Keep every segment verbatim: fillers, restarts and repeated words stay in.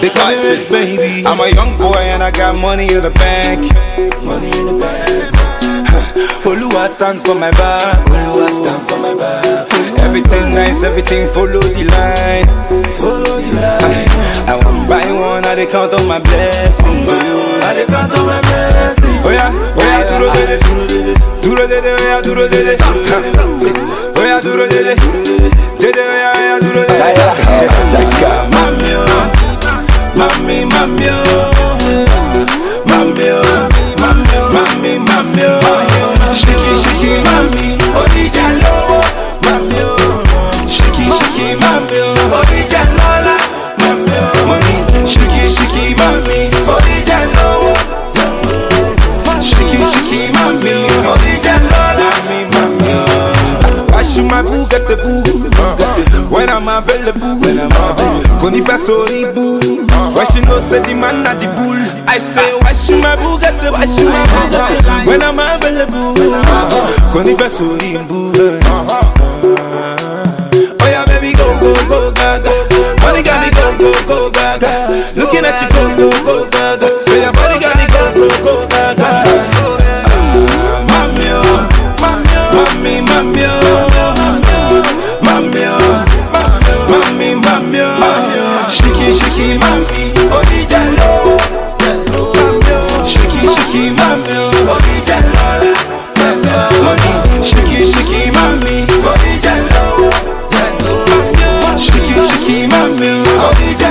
They call me rich, baby. I'm a young boy and I got money in the bank. Money in the bank. Oluwa stand for my back. Oluwa stand for my back. Everything nice, everything follow the line. Follow the line. I, I want buy one, I dey count on my blessings. I dey count on my blessings. Oh yeah, oh yeah, duro dele, duro dele, oh yeah, duro dele, oh yeah, duro dele, dele, oh yeah, oh yeah, duro dele. Mami, mami, mami, mami, mami, mami, shiki, shiki, mami, odija lowo, mami, shiki, shiki, mami, odija lola, mami, shiki, shiki, mami, odija lowo, shiki, shiki, mami, odija lola, mami. I shoot my boo, get the boo, when I'm available, when I'm available. Konifa sorry boo, why she no say the man not the bull? I say why she my boo, get the why she my boo, get the when I'm available. Konifa sorry boo. Oh yeah, baby, go go go gaga. Money got me go go go gaga. Looking at you go go go gaga. Say your body got me go go go gaga. Mami oh, mami mami oh, mami oh, mami mami oh, shiki shiki mami, odija lowo, shiki shiki mami, odija lola, mami, shiki shiki mami, odija lowo, shiki shiki mami, odija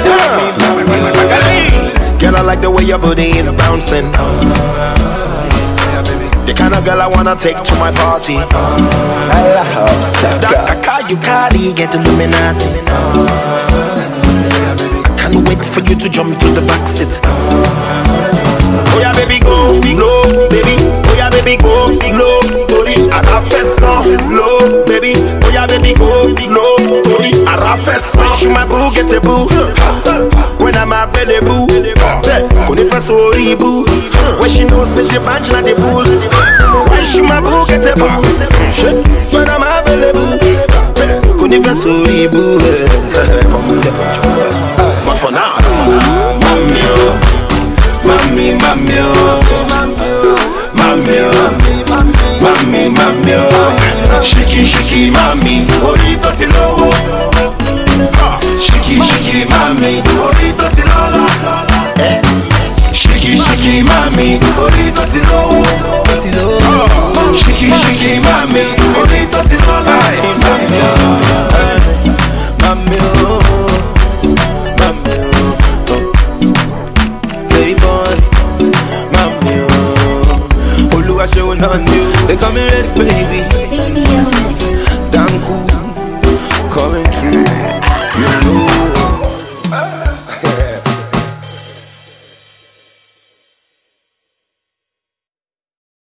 lola. Girl, I like the way your body is bouncing. The kind of girl I wanna take to my party. I love that car you carry, get Illuminati. I can't wait for you to jump to the back seat. Oh yeah, baby, go low, baby. Oh yeah, baby, go low, Tori. Arafeso, low, baby. Oh yeah, baby, go low, Tori. Arafeso. She my boo, get a boo. When I'm available, Konifa sorry boo. When she knows that the bunch like the bull. Why she my boo, get a boo. When I'm available, Konifa sorry boo. But for now, mami oh, mami mami oh, mami oh, mami mami oh, shiki shiki mami, orito ti lowo, shiki shiki mami, orito ti lola, shiki shiki mami, orito ti lowo, shiki shiki mami, orito ti lola, mami oh, mami oh. Showing on you, they call me rich, baby. Damn cool, coming true, you know.